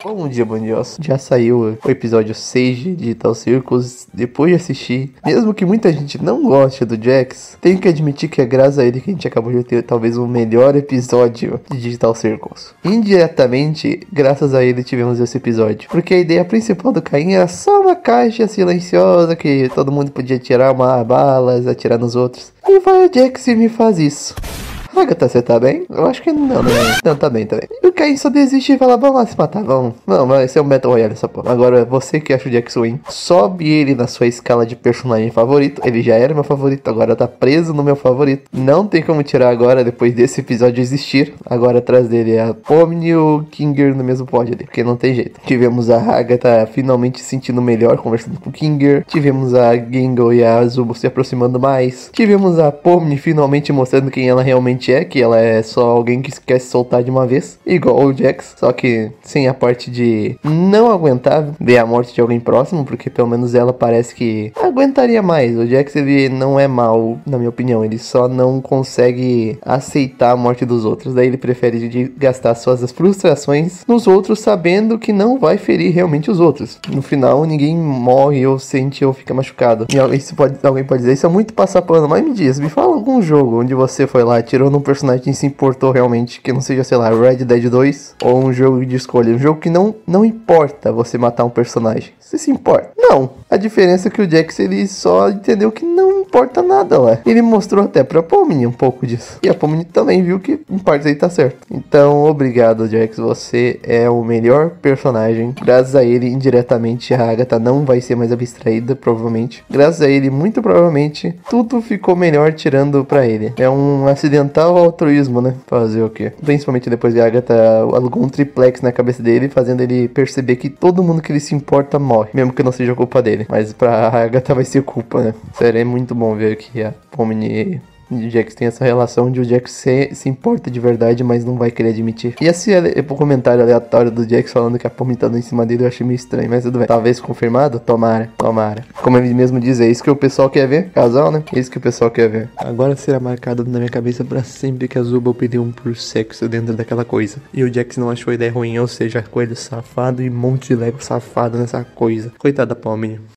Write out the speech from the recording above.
Bom dia, bandiosos. Já saiu o episódio 6 de Digital Circus. Depois de assistir, mesmo que muita gente não goste do Jax, tenho que admitir que é graças a ele que a gente acabou de ter talvez o melhor episódio de Digital Circus. Indiretamente, graças a ele tivemos esse episódio, porque a ideia principal do Caim era só uma caixa silenciosa que todo mundo podia tirar uma balas, atirar nos outros. E vai o Jax e me faz isso. Agatha, você tá bem? Eu acho que não, né? Não, tá bem, tá bem. E o Caim só desiste e fala, vamos lá se matar, vamos. Não, vai ser um Battle Royale essa porra. Agora, você que acha o Jax ruim, sobe ele na sua escala de personagem favorito. Ele já era meu favorito, agora tá preso no meu favorito. Não tem como tirar agora, depois desse episódio existir. Agora atrás dele é a Pomni e o Kinger no mesmo pódio ali, porque não tem jeito. Tivemos a Agatha finalmente se sentindo melhor, conversando com o Kinger. Tivemos a Gingle e a Azubo se aproximando mais. Tivemos a Pomni finalmente mostrando quem ela realmente é, que ela é só alguém que quer se soltar de uma vez, igual o Jax, só que sem a parte de não aguentar ver a morte de alguém próximo, porque pelo menos ela parece que aguentaria mais. O Jax, ele não é mal, na minha opinião, ele só não consegue aceitar a morte dos outros, daí ele prefere gastar suas frustrações nos outros, sabendo que não vai ferir realmente os outros. No final, ninguém morre ou sente ou fica machucado. E alguém pode dizer, isso é muito passar pano, mas me diz, me fala algum jogo onde você foi lá, tirou num personagem se importou realmente, que não seja, sei lá, Red Dead 2 ou um jogo de escolha, um jogo que não importa você matar um personagem. Você se importa? Não. A diferença é que o Jax, ele só entendeu que não importa nada lá. Ele mostrou até pra Pomni um pouco disso. E a Pomni também viu que em partes aí tá certo. Então, obrigado, Jax. Você é o melhor personagem. Graças a ele, indiretamente, a Agatha não vai ser mais abstraída, provavelmente. Graças a ele, muito provavelmente, tudo ficou melhor tirando pra ele. É um acidental altruísmo, né? Fazer o quê? Principalmente depois que a Agatha alugou um triplex na cabeça dele, fazendo ele perceber que todo mundo que ele se importa morre, mesmo que não seja culpa dele. Mas pra Agatha vai ser culpa, né? Sério, é muito bom ver que a Pomni e o Jax tem essa relação de o Jax se importa de verdade, mas não vai querer admitir. E esse comentário aleatório do Jax falando que a Pomni tá dando em cima dele, eu achei meio estranho, mas tudo bem. Talvez confirmado? Tomara. Como ele mesmo diz, é isso que o pessoal quer ver. Casal, né? É isso que o pessoal quer ver. Agora será marcado na minha cabeça pra sempre que a Zuba pediu um por sexo dentro daquela coisa. E o Jax não achou a ideia ruim, ou seja, coelho safado e um monte de Lego safado nessa coisa. Coitada da Pomni.